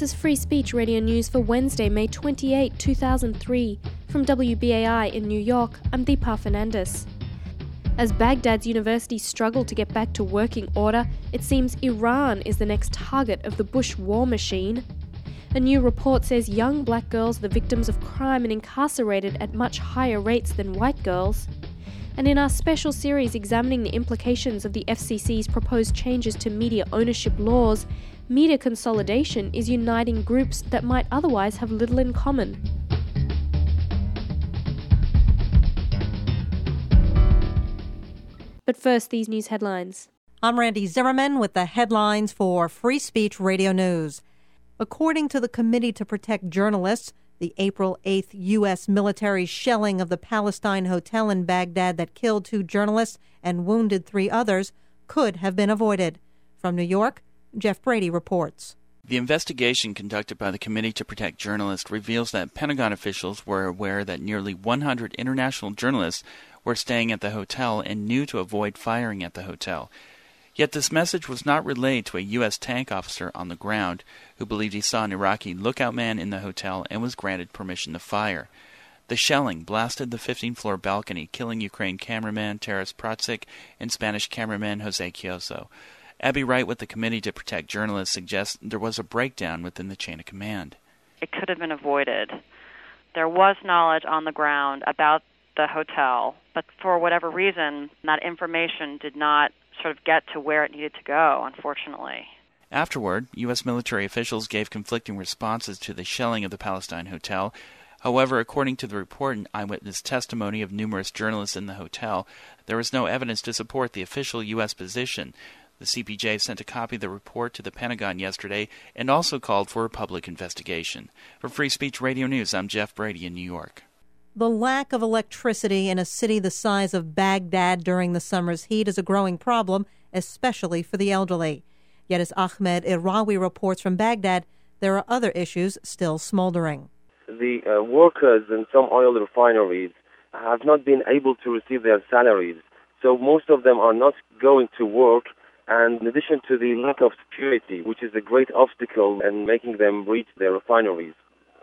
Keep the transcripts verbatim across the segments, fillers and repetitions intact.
This is Free Speech Radio News for Wednesday, May twenty-eighth, two thousand three. From W B A I in New York, I'm Deepa Fernandes. As Baghdad's universities struggle to get back to working order, it seems Iran is the next target of the Bush war machine. A new report says young black girls are the victims of crime and incarcerated at much higher rates than white girls. And in our special series examining the implications of the F C C's proposed changes to media ownership laws, media consolidation is uniting groups that might otherwise have little in common. But first, these news headlines. I'm Randy Zimmerman with the headlines for Free Speech Radio News. According to the Committee to Protect Journalists, the April eighth U S military shelling of the Palestine hotel in Baghdad that killed two journalists and wounded three others could have been avoided. From New York, Jeff Brady reports. The investigation conducted by the Committee to Protect Journalists reveals that Pentagon officials were aware that nearly one hundred international journalists were staying at the hotel and knew to avoid firing at the hotel. Yet this message was not relayed to a U S tank officer on the ground who believed he saw an Iraqi lookout man in the hotel and was granted permission to fire. The shelling blasted the fifteenth-floor balcony, killing Ukraine cameraman Taras Protsyk and Spanish cameraman Jose Chioso. Abby Wright with the Committee to Protect Journalists suggests there was a breakdown within the chain of command. It could have been avoided. There was knowledge on the ground about the hotel, but for whatever reason, that information did not sort of get to where it needed to go, unfortunately. Afterward, U S military officials gave conflicting responses to the shelling of the Palestine hotel. However, according to the report and eyewitness testimony of numerous journalists in the hotel, there was no evidence to support the official U S position. The C P J sent a copy of the report to the Pentagon yesterday and also called for a public investigation. For Free Speech Radio News, I'm Jeff Brady in New York. The lack of electricity in a city the size of Baghdad during the summer's heat is a growing problem, especially for the elderly. Yet as Ahmed Irawi reports from Baghdad, there are other issues still smoldering. The uh, workers in some oil refineries have not been able to receive their salaries, so most of them are not going to work, and in addition to the lack of security, which is a great obstacle in making them reach their refineries.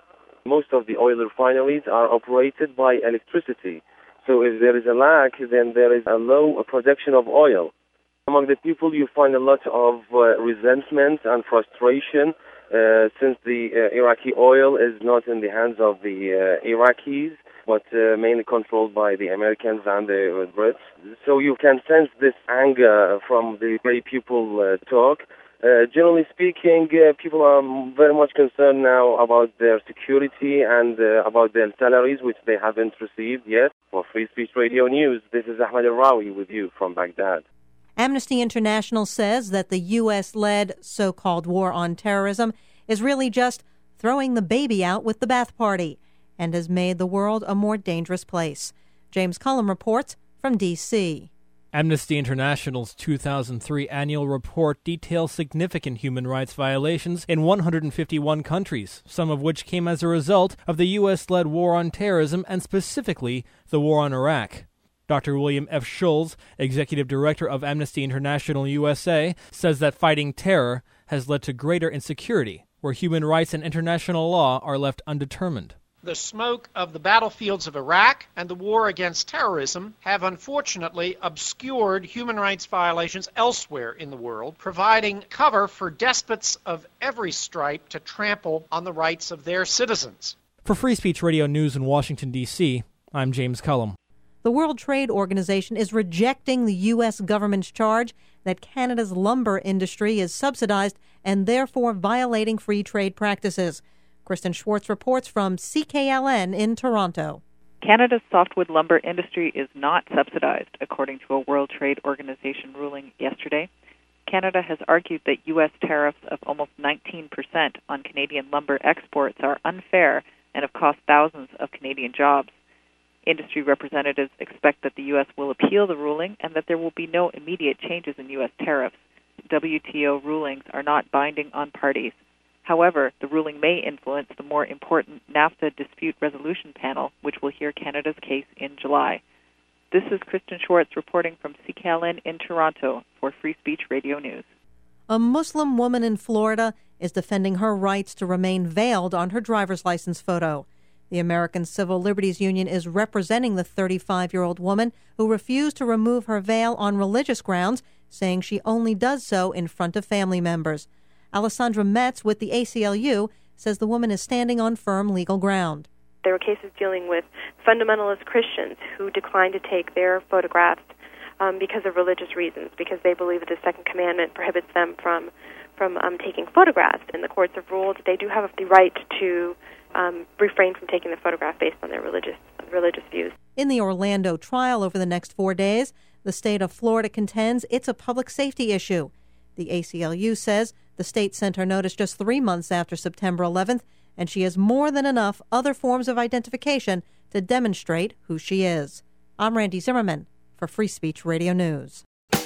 Most of the oil refineries are operated by electricity. So if there is a lack, then there is a low production of oil. Among the people, you find a lot of uh, resentment and frustration uh, since the uh, Iraqi oil is not in the hands of the uh, Iraqis, but uh, mainly controlled by the Americans and the uh, Brits. So you can sense this anger from the way people uh, talk. Uh, generally speaking, uh, people are very much concerned now about their security and uh, about their salaries, which they haven't received yet. For Free Speech Radio News, this is Ahmed Irawi with you from Baghdad. Amnesty International says that the U S-led so-called war on terrorism is really just throwing the baby out with the bath party and has made the world a more dangerous place. James Cullum reports from D C Amnesty International's two thousand three annual report details significant human rights violations in one hundred fifty-one countries, some of which came as a result of the U S-led war on terrorism and specifically the war on Iraq. Doctor William F. Schulz, Executive Director of Amnesty International U S A, says that fighting terror has led to greater insecurity, where human rights and international law are left undetermined. The smoke of the battlefields of Iraq and the war against terrorism have unfortunately obscured human rights violations elsewhere in the world, providing cover for despots of every stripe to trample on the rights of their citizens. For Free Speech Radio News in Washington, D C, I'm James Cullum. The World Trade Organization is rejecting the U S government's charge that Canada's lumber industry is subsidized and therefore violating free trade practices. Kristen Schwartz reports from C K L N in Toronto. Canada's softwood lumber industry is not subsidized, according to a World Trade Organization ruling yesterday. Canada has argued that U S tariffs of almost nineteen percent on Canadian lumber exports are unfair and have cost thousands of Canadian jobs. Industry representatives expect that the U S will appeal the ruling and that there will be no immediate changes in U S tariffs. W T O rulings are not binding on parties. However, the ruling may influence the more important NAFTA Dispute Resolution Panel, which will hear Canada's case in July. This is Kristen Schwartz reporting from C K L N in Toronto for Free Speech Radio News. A Muslim woman in Florida is defending her rights to remain veiled on her driver's license photo. The American Civil Liberties Union is representing the thirty-five-year-old woman who refused to remove her veil on religious grounds, saying she only does so in front of family members. Alessandra Metz with the A C L U says the woman is standing on firm legal ground. There were cases dealing with fundamentalist Christians who declined to take their photographs um, because of religious reasons, because they believe that the Second Commandment prohibits them from from um, taking photographs. And the courts have ruled that they do have the right to um, refrain from taking the photograph based on their religious religious views. In the Orlando trial over the next four days, the state of Florida contends it's a public safety issue. The A C L U says the state sent her notice just three months after September eleventh, and she has more than enough other forms of identification to demonstrate who she is. I'm Randy Zimmerman for Free Speech Radio News.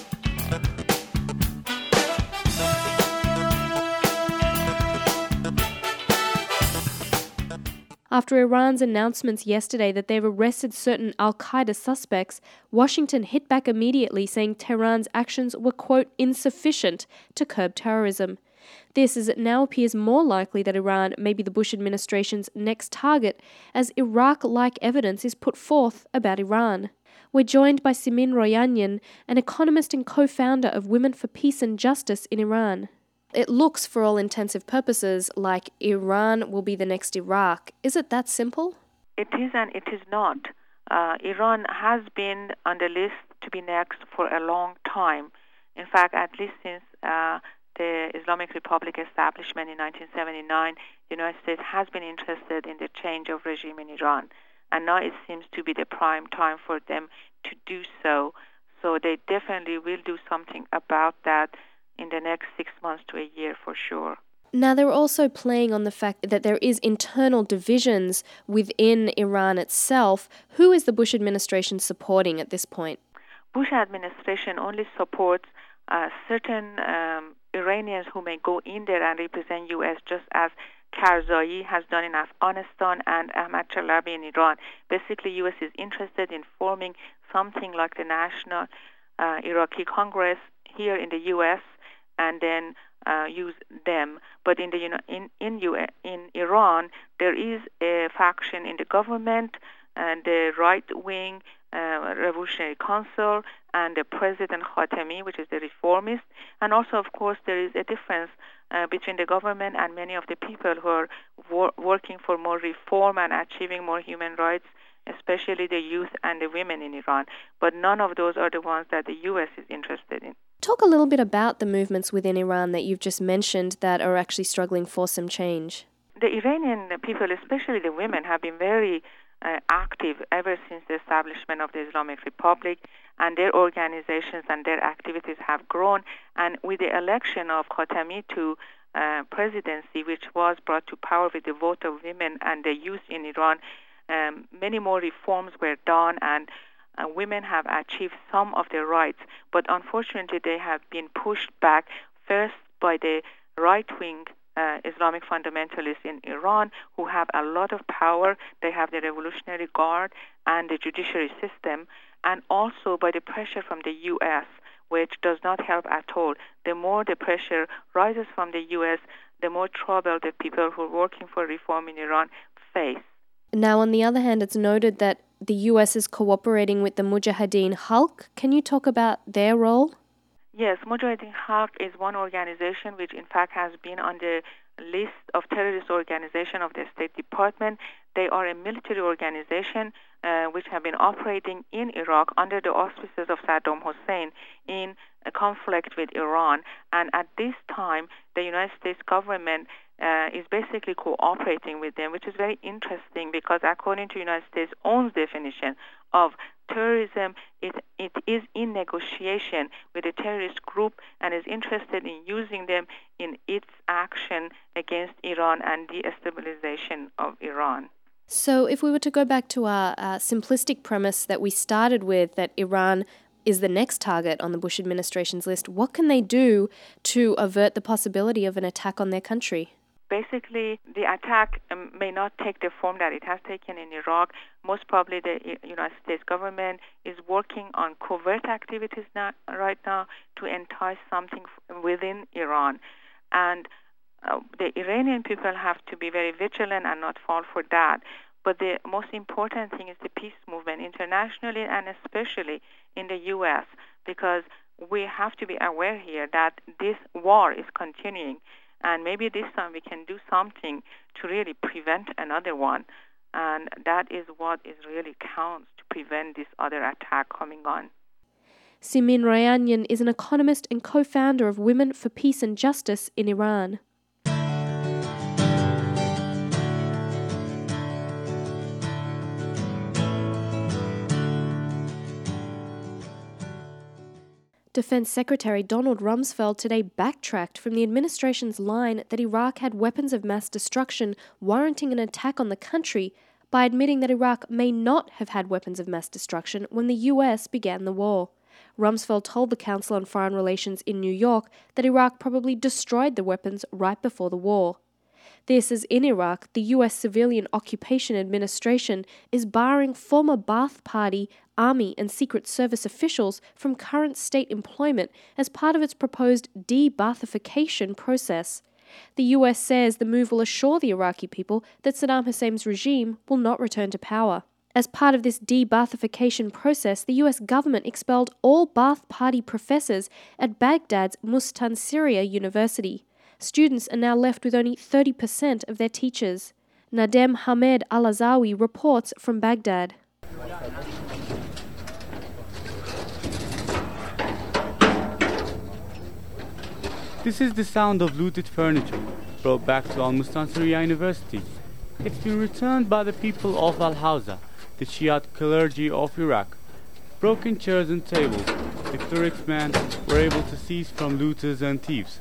After Iran's announcements yesterday that they've arrested certain al-Qaeda suspects, Washington hit back immediately, saying Tehran's actions were, quote, insufficient to curb terrorism. This as it now appears more likely that Iran may be the Bush administration's next target, as Iraq-like evidence is put forth about Iran. We're joined by Simin Royanyan, an economist and co-founder of Women for Peace and Justice in Iran. It looks, for all intensive purposes, like Iran will be the next Iraq. Is it that simple? It is and it is not. Uh, Iran has been on the list to be next for a long time. In fact, at least since uh, the Islamic Republic establishment in nineteen seventy-nine, the United States has been interested in the change of regime in Iran. And now it seems to be the prime time for them to do so. So they definitely will do something about that in the next six months to a year for sure. Now, they're also playing on the fact that there is internal divisions within Iran itself. Who is the Bush administration supporting at this point? Bush administration only supports uh, certain um, Iranians who may go in there and represent U S, just as Karzai has done in Afghanistan and Ahmad Chalabi in Iran. Basically, U S is interested in forming something like the National uh, Iraqi Congress here in the U S, and then uh, use them. But in the you know, in in, U S, in Iran, there is a faction in the government and the right-wing uh, Revolutionary Council and the President Khatami, which is the reformist. And also, of course, there is a difference uh, between the government and many of the people who are wor- working for more reform and achieving more human rights, especially the youth and the women in Iran. But none of those are the ones that the U S is interested in. Talk a little bit about the movements within Iran that you've just mentioned that are actually struggling for some change. The Iranian people, especially the women, have been very uh, active ever since the establishment of the Islamic Republic, and their organizations and their activities have grown. And with the election of Khatami to uh, presidency, which was brought to power with the vote of women and the youth in Iran, um, many more reforms were done, and Uh, women have achieved some of their rights, but unfortunately they have been pushed back first by the right-wing uh, Islamic fundamentalists in Iran, who have a lot of power. They have the Revolutionary Guard and the judiciary system, and also by the pressure from the U S, which does not help at all. The more the pressure rises from the U S, the more trouble the people who are working for reform in Iran face. Now, on the other hand, it's noted that the U S is cooperating with the Mujahideen Khalq. Can you talk about their role? Yes, Mujahideen Khalq is one organization which, in fact, has been on the list of terrorist organization of the State Department. They are a military organization uh, which have been operating in Iraq under the auspices of Saddam Hussein in a conflict with Iran. And at this time, the United States government uh, is basically cooperating with them, which is very interesting because according to the United States' own definition of terrorism, it, it is in negotiation with a terrorist group and is interested in using them in its action against Iran and destabilization of Iran. So if we were to go back to our, our simplistic premise that we started with, that Iran is the next target on the Bush administration's list, what can they do to avert the possibility of an attack on their country? Basically, the attack um, may not take the form that it has taken in Iraq. Most probably, the United States government is working on covert activities now, right now to entice something within Iran. And uh, the Iranian people have to be very vigilant and not fall for that. But the most important thing is the peace movement internationally and especially in the U S, because we have to be aware here that this war is continuing, and maybe this time we can do something to really prevent another one. And that is what is really counts to prevent this other attack coming on. Simin Rayanyan is an economist and co-founder of Women for Peace and Justice in Iran. Defense Secretary Donald Rumsfeld today backtracked from the administration's line that Iraq had weapons of mass destruction warranting an attack on the country by admitting that Iraq may not have had weapons of mass destruction when the U S began the war. Rumsfeld told the Council on Foreign Relations in New York that Iraq probably destroyed the weapons right before the war. This as in Iraq, the U S Civilian Occupation Administration is barring former Ba'ath Party, Army and Secret Service officials from current state employment as part of its proposed de-Ba'athification process. The U S says the move will assure the Iraqi people that Saddam Hussein's regime will not return to power. As part of this de-Ba'athification process, the U S government expelled all Ba'ath Party professors at Baghdad's Mustansiriya University. Students are now left with only thirty percent of their teachers. Nadem Hamed Al-Azawi reports from Baghdad. This is the sound of looted furniture brought back to Al-Mustansiriya University. It's been returned by the people of Al-Hawza, the Shiite clergy of Iraq. Broken chairs and tables, the clerics' men were able to seize from looters and thieves.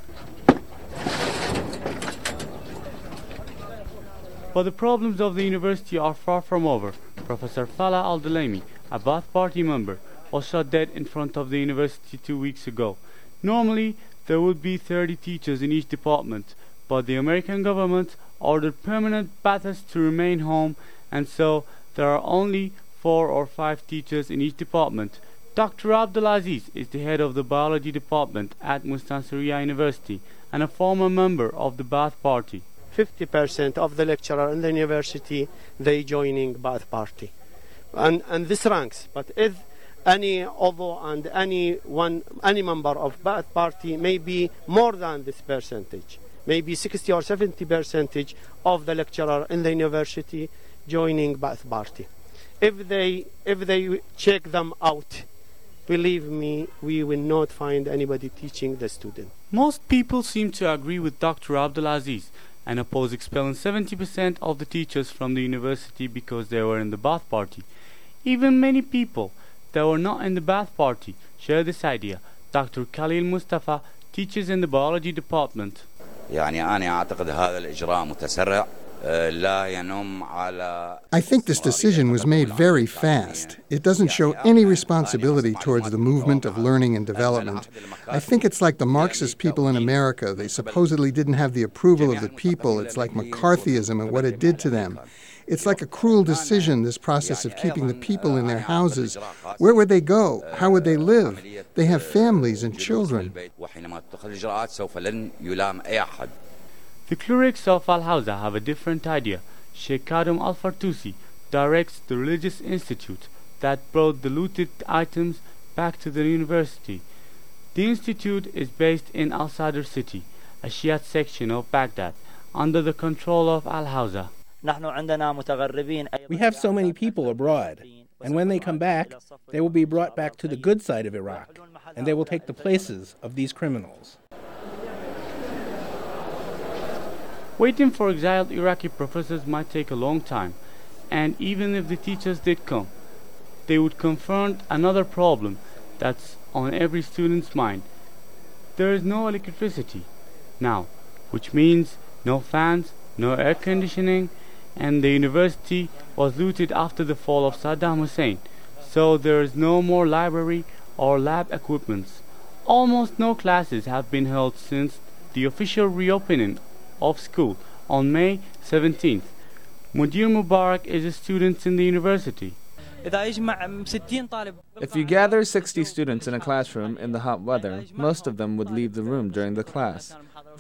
But the problems of the university are far from over. Professor Falah Al-Dalaimi, a Ba'ath Party member, was shot dead in front of the university two weeks ago. Normally, there would be thirty teachers in each department, but the American government ordered permanent Ba'athists to remain home, and so there are only four or five teachers in each department. Doctor Abdulaziz is the head of the biology department at Mustansiriya University and a former member of the Ba'ath Party. fifty percent of the lecturer in the university, they joining Ba'ath Party. And, and this ranks, but if any although and any one any member of Ba'ath Party may be more than this percentage, maybe sixty or seventy percentage of the lecturer in the university joining Ba'ath Party. If they if they check them out, believe me, we will not find anybody teaching the student. Most people seem to agree with Doctor Abdulaziz and oppose expelling seventy percent of the teachers from the university because they were in the Ba'ath Party. Even many people that were not in the Ba'ath Party share this idea. Doctor Khalil Mustafa teaches in the biology department. I think this decision was made very fast. It doesn't show any responsibility towards the movement of learning and development. I think it's like the Marxist people in America. They supposedly didn't have the approval of the people. It's like McCarthyism and what it did to them. It's like a cruel decision, this process of keeping the people in their houses. Where would they go? How would they live? They have families and children. The clerics of Al-Hawza have a different idea. Sheikh Kadum Al-Fartusi directs the religious institute that brought the looted items back to the university. The institute is based in Al-Sadr city, a Shiite section of Baghdad, under the control of Al-Hawza. We have so many people abroad, and when they come back, they will be brought back to the good side of Iraq, and they will take the places of these criminals. Waiting for exiled Iraqi professors might take a long time, and even if the teachers did come, they would confront another problem that's on every student's mind. There is no electricity now, which means no fans, no air conditioning, and the university was looted after the fall of Saddam Hussein, so there is no more library or lab equipments. Almost no classes have been held since the official reopening of school on May seventeenth. Mudir Mubarak is a student in the university. If you gather sixty students in a classroom in the hot weather, most of them would leave the room during the class.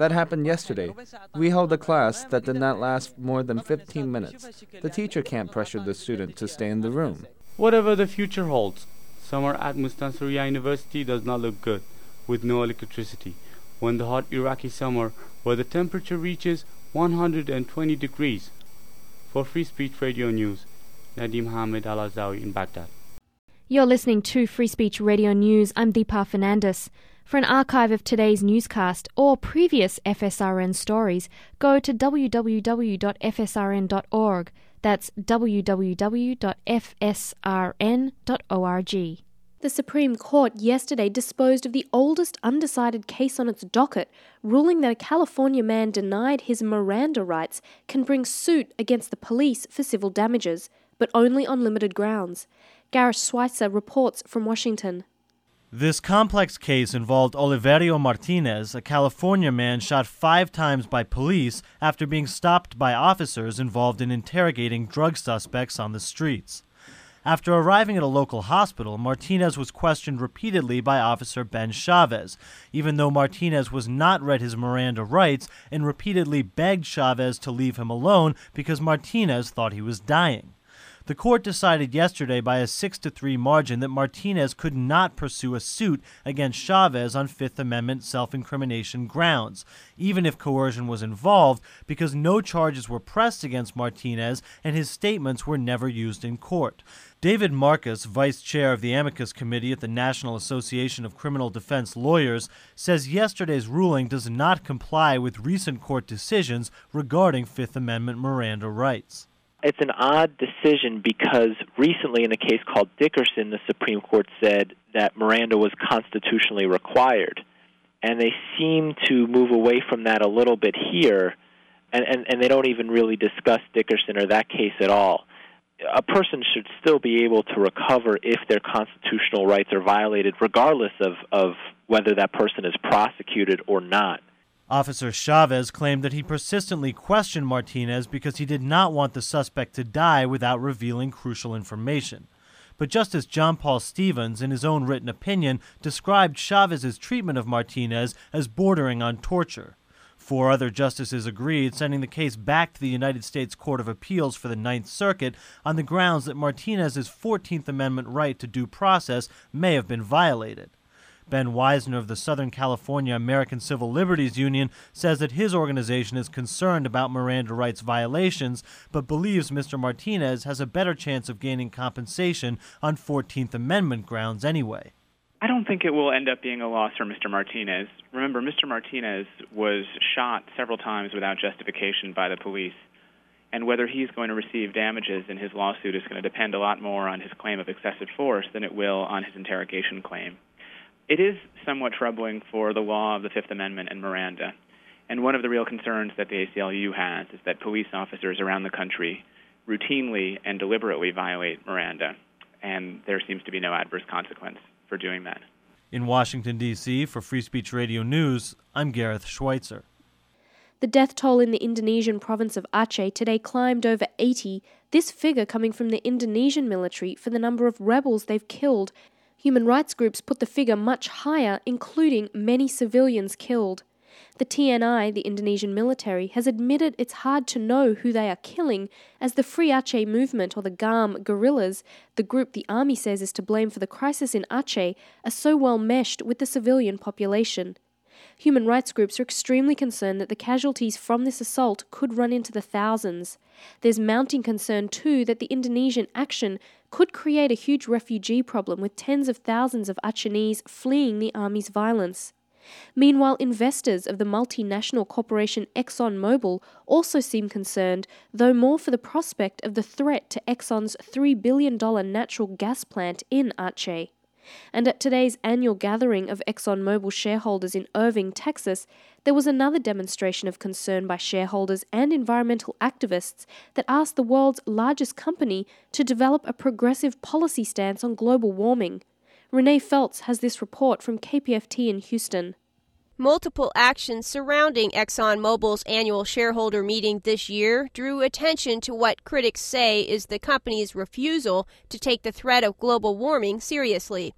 That happened yesterday. We held a class that did not last more than fifteen minutes. The teacher can't pressure the student to stay in the room. Whatever the future holds, summer at Mustansiriya University does not look good, with no electricity. When the hot Iraqi summer, where the temperature reaches one hundred twenty degrees. For Free Speech Radio News, Nadim Hamid Al-Azawi in Baghdad. You're listening to Free Speech Radio News. I'm Deepa Fernandes. For an archive of today's newscast or previous F S R N stories, go to w w w dot f s r n dot org. That's w w w dot f s r n dot org. The Supreme Court yesterday disposed of the oldest undecided case on its docket, ruling that a California man denied his Miranda rights can bring suit against the police for civil damages, but only on limited grounds. Gareth Schweitzer reports from Washington. This complex case involved Oliverio Martinez, a California man shot five times by police after being stopped by officers involved in interrogating drug suspects on the streets. After arriving at a local hospital, Martinez was questioned repeatedly by Officer Ben Chavez, even though Martinez was not read his Miranda rights and repeatedly begged Chavez to leave him alone because Martinez thought he was dying. The court decided yesterday by a six to three margin that Martinez could not pursue a suit against Chavez on Fifth Amendment self-incrimination grounds, even if coercion was involved, because no charges were pressed against Martinez and his statements were never used in court. David Marcus, vice chair of the Amicus Committee at the National Association of Criminal Defense Lawyers, says yesterday's ruling does not comply with recent court decisions regarding Fifth Amendment Miranda rights. It's an odd decision because recently in a case called Dickerson, the Supreme Court said that Miranda was constitutionally required. And they seem to move away from that a little bit here, and, and, and they don't even really discuss Dickerson or that case at all. A person should still be able to recover if their constitutional rights are violated, regardless of, of whether that person is prosecuted or not. Officer Chavez claimed that he persistently questioned Martinez because he did not want the suspect to die without revealing crucial information. But Justice John Paul Stevens, in his own written opinion, described Chavez's treatment of Martinez as bordering on torture. Four other justices agreed, sending the case back to the United States Court of Appeals for the Ninth Circuit on the grounds that Martinez's fourteenth Amendment right to due process may have been violated. Ben Weisner of the Southern California American Civil Liberties Union says that his organization is concerned about Miranda rights violations, but believes Mister Martinez has a better chance of gaining compensation on fourteenth Amendment grounds anyway. I don't think it will end up being a loss for Mister Martinez. Remember, Mister Martinez was shot several times without justification by the police, and whether he's going to receive damages in his lawsuit is going to depend a lot more on his claim of excessive force than it will on his interrogation claim. It is somewhat troubling for the law of the Fifth Amendment and Miranda, and one of the real concerns that the A C L U has is that police officers around the country routinely and deliberately violate Miranda, and there seems to be no adverse consequence for doing that. In Washington, D C, for Free Speech Radio News, I'm Gareth Schweitzer. The death toll in the Indonesian province of Aceh today climbed over eighty, this figure coming from the Indonesian military for the number of rebels they've killed. Human rights groups put the figure much higher, including many civilians killed. The T N I, the Indonesian military, has admitted it's hard to know who they are killing, as the Free Aceh movement, or the GARM guerrillas, the group the army says is to blame for the crisis in Aceh, are so well meshed with the civilian population. Human rights groups are extremely concerned that the casualties from this assault could run into the thousands. There's mounting concern too that the Indonesian action could create a huge refugee problem with tens of thousands of Acehnese fleeing the army's violence. Meanwhile, investors of the multinational corporation ExxonMobil also seem concerned, though more for the prospect of the threat to Exxon's three billion dollars natural gas plant in Aceh. And at today's annual gathering of ExxonMobil shareholders in Irving, Texas, there was another demonstration of concern by shareholders and environmental activists that asked the world's largest company to develop a progressive policy stance on global warming. Renee Feltz has this report from K P F T in Houston. Multiple actions surrounding ExxonMobil's annual shareholder meeting this year drew attention to what critics say is the company's refusal to take the threat of global warming seriously.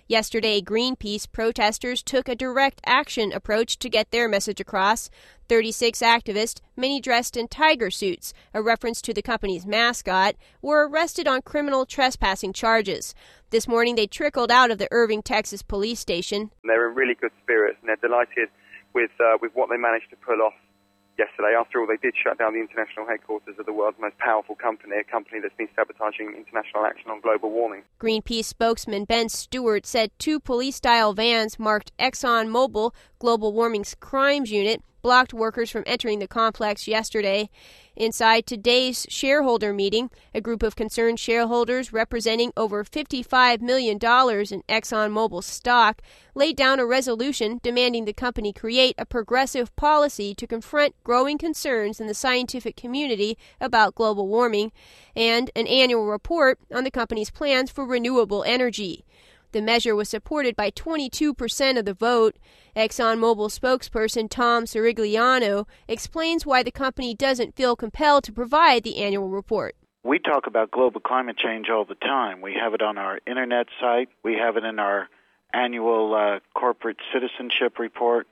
Yesterday, Greenpeace protesters took a direct action approach to get their message across. thirty-six activists, many dressed in tiger suits, a reference to the company's mascot, were arrested on criminal trespassing charges. This morning, they trickled out of the Irving, Texas police station. They're in really good spirits, and they're delighted with uh, with what they managed to pull off yesterday. After all, they did shut down the international headquarters of the world's most powerful company, a company that's been sabotaging international action on global warming. Greenpeace spokesman Ben Stewart said two police-style vans marked ExxonMobil, Global Warming's crimes unit, blocked workers from entering the complex yesterday. Inside today's shareholder meeting, a group of concerned shareholders representing over fifty-five million dollars in ExxonMobil stock laid down a resolution demanding the company create a progressive policy to confront growing concerns in the scientific community about global warming and an annual report on the company's plans for renewable energy. The measure was supported by twenty-two percent of the vote. ExxonMobil spokesperson Tom Sirigliano explains why the company doesn't feel compelled to provide the annual report. We talk about global climate change all the time. We have it on our internet site. We have it in our annual uh, corporate citizenship report,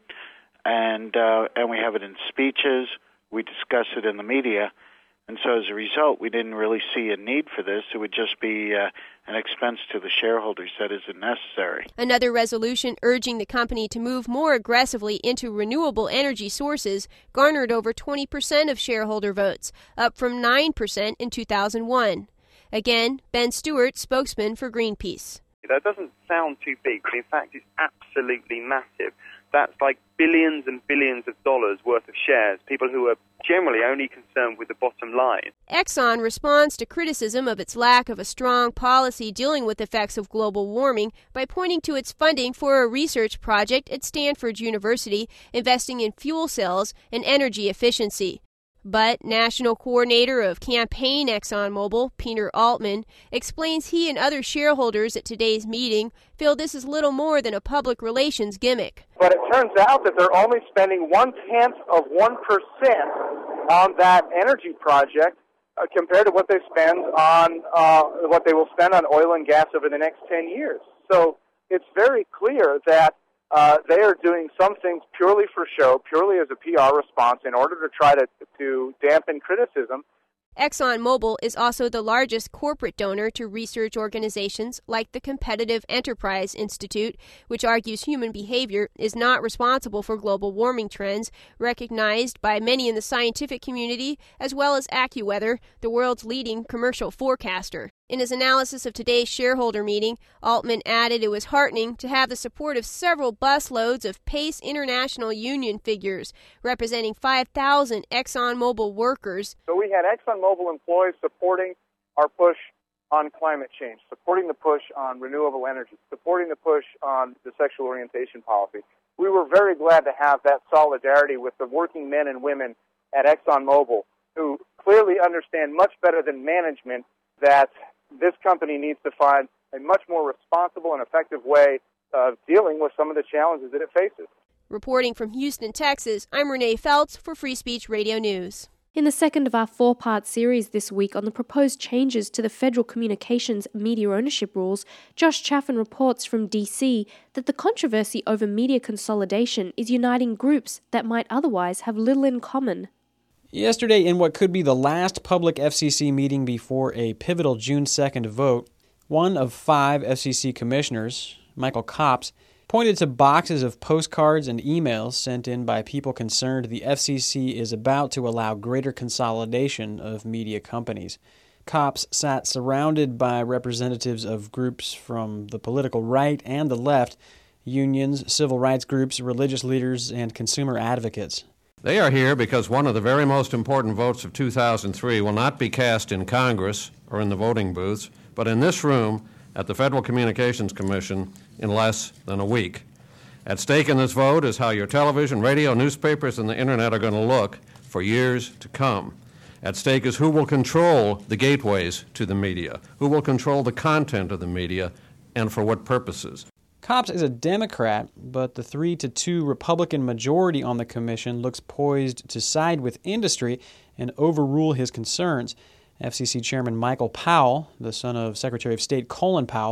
and uh, and we have it in speeches. We discuss it in the media. And so as a result, we didn't really see a need for this. It would just be uh, an expense to the shareholders that isn't necessary. Another resolution urging the company to move more aggressively into renewable energy sources garnered over twenty percent of shareholder votes, up from nine percent in two thousand one. Again, Ben Stewart, spokesman for Greenpeace. That doesn't sound too big, but in fact it's absolutely massive. That's like billions and billions of dollars worth of shares, people who are generally only concerned with the bottom line. Exxon responds to criticism of its lack of a strong policy dealing with effects of global warming by pointing to its funding for a research project at Stanford University investing in fuel cells and energy efficiency. But National Coordinator of Campaign ExxonMobil, Peter Altman, explains he and other shareholders at today's meeting feel this is little more than a public relations gimmick. But it turns out that they're only spending one-tenth of one percent on that energy project uh, compared to what they spend on uh, what they will spend on oil and gas over the next ten years. So it's very clear that Uh, they are doing some things purely for show, purely as a P R response in order to try to, to dampen criticism. ExxonMobil is also the largest corporate donor to research organizations like the Competitive Enterprise Institute, which argues human behavior is not responsible for global warming trends, recognized by many in the scientific community, as well as AccuWeather, the world's leading commercial forecaster. In his analysis of today's shareholder meeting, Altman added it was heartening to have the support of several busloads of PACE International Union figures, representing five thousand ExxonMobil workers. So we had ExxonMobil employees supporting our push on climate change, supporting the push on renewable energy, supporting the push on the sexual orientation policy. We were very glad to have that solidarity with the working men and women at ExxonMobil who clearly understand much better than management that this company needs to find a much more responsible and effective way of dealing with some of the challenges that it faces. Reporting from Houston, Texas, I'm Renee Feltz for Free Speech Radio News. In the second of our four-part series this week on the proposed changes to the Federal Communications Media Ownership Rules, Josh Chaffin reports from D C that the controversy over media consolidation is uniting groups that might otherwise have little in common. Yesterday, in what could be the last public F C C meeting before a pivotal June second vote, one of five F C C commissioners, Michael Copps, pointed to boxes of postcards and emails sent in by people concerned the F C C is about to allow greater consolidation of media companies. Copps sat surrounded by representatives of groups from the political right and the left, unions, civil rights groups, religious leaders, and consumer advocates. They are here because one of the very most important votes of two thousand three will not be cast in Congress or in the voting booths, but in this room at the Federal Communications Commission in less than a week. At stake in this vote is how your television, radio, newspapers, and the Internet are going to look for years to come. At stake is who will control the gateways to the media, who will control the content of the media, and for what purposes. Copps is a Democrat, but the three to two Republican majority on the commission looks poised to side with industry and overrule his concerns. F C C Chairman Michael Powell, the son of Secretary of State Colin Powell,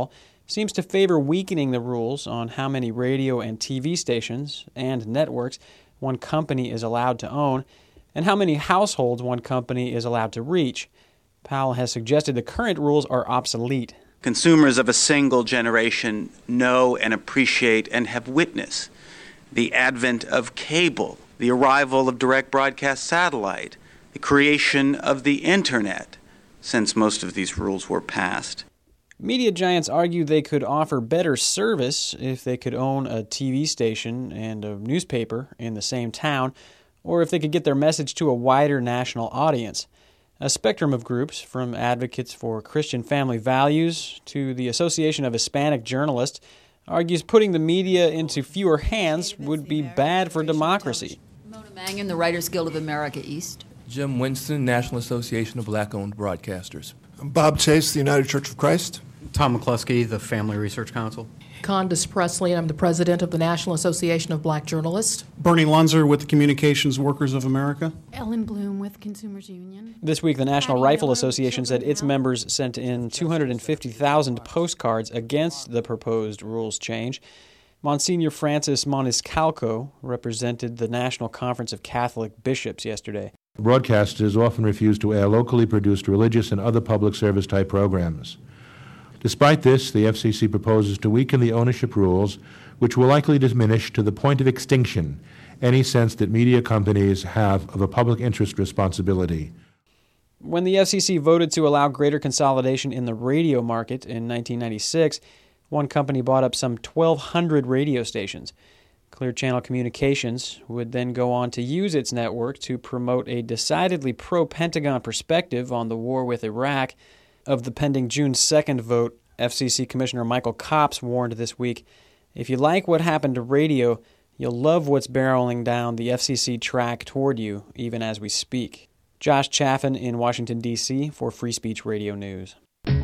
seems to favor weakening the rules on how many radio and T V stations and networks one company is allowed to own and how many households one company is allowed to reach. Powell has suggested the current rules are obsolete. Consumers of a single generation know and appreciate and have witnessed the advent of cable, the arrival of direct broadcast satellite, the creation of the Internet, since most of these rules were passed. Media giants argue they could offer better service if they could own a T V station and a newspaper in the same town, or if they could get their message to a wider national audience. A spectrum of groups, from advocates for Christian family values to the Association of Hispanic Journalists, argues putting the media into fewer hands would be bad for democracy. Mona Mangan, the Writers Guild of America East. Jim Winston, National Association of Black-Owned Broadcasters. I'm Bob Chase, the United Church of Christ. Tom McCluskey, the Family Research Council. Candace Presley, and I'm the president of the National Association of Black Journalists. Bernie Lunzer with the Communications Workers of America. Ellen Bloom with Consumers Union. This week, the National Rifle Association said its members sent in two hundred fifty thousand postcards against the proposed rules change. Monsignor Francis Moniscalco represented the National Conference of Catholic Bishops yesterday. Broadcasters often refuse to air locally produced religious and other public service type programs. Despite this, the F C C proposes to weaken the ownership rules, which will likely diminish to the point of extinction any sense that media companies have of a public interest responsibility. When the F C C voted to allow greater consolidation in the radio market in nineteen ninety-six, one company bought up some twelve hundred radio stations. Clear Channel Communications would then go on to use its network to promote a decidedly pro-Pentagon perspective on the war with Iraq. Of the pending June second vote, F C C Commissioner Michael Copps warned this week, if you like what happened to radio, you'll love what's barreling down the F C C track toward you, even as we speak. Josh Chaffin in Washington, D C for Free Speech Radio News.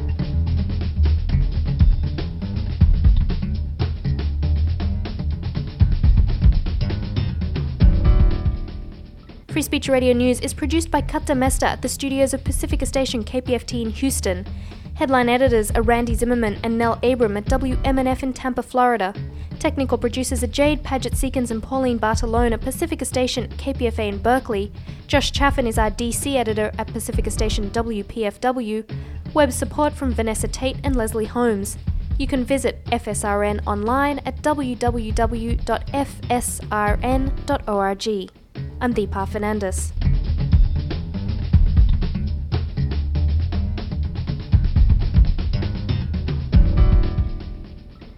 Free Speech Radio News is produced by Kat Demesta at the studios of Pacifica Station K P F T in Houston. Headline editors are Randy Zimmerman and Nell Abram at W M N F in Tampa, Florida. Technical producers are Jade Paget-Seekins and Pauline Bartolone at Pacifica Station K P F A in Berkeley. Josh Chaffin is our D C editor at Pacifica Station W P F W. Web support from Vanessa Tate and Leslie Holmes. You can visit F S R N online at w w w dot f s r n dot org. I'm Deepa Fernandes.